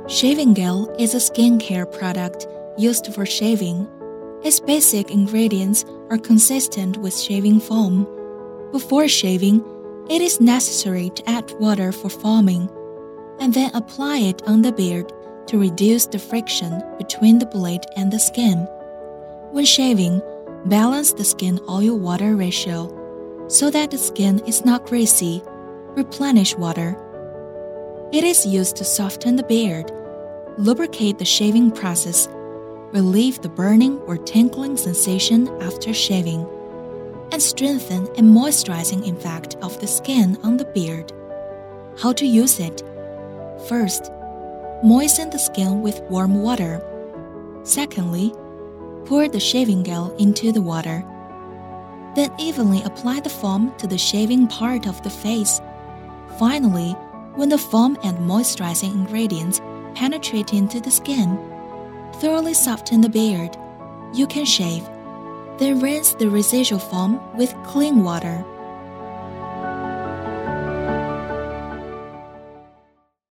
Shaving gel is a skincare product used for shaving. Its basic ingredients are consistent with shaving foam. Before shaving, it is necessary to add water for foaming, and then apply it on the beard to reduce the friction between the blade and the skin. When shaving, balance the skin oil-water ratio so that the skin is not greasy. Replenish water. It is used to soften the beard, lubricate the shaving process, relieve the burning or tingling sensation after shaving, and strengthen and moisturizing effect of the skin on the beard. How to use it? First, moisten the skin with warm water. Secondly, pour the shaving gel into the water. Then evenly apply the foam to the shaving part of the face. Finally, when the foam and moisturizing ingredients penetrate into the skin, thoroughly soften the beard. You can shave. Then rinse the residual foam with clean water.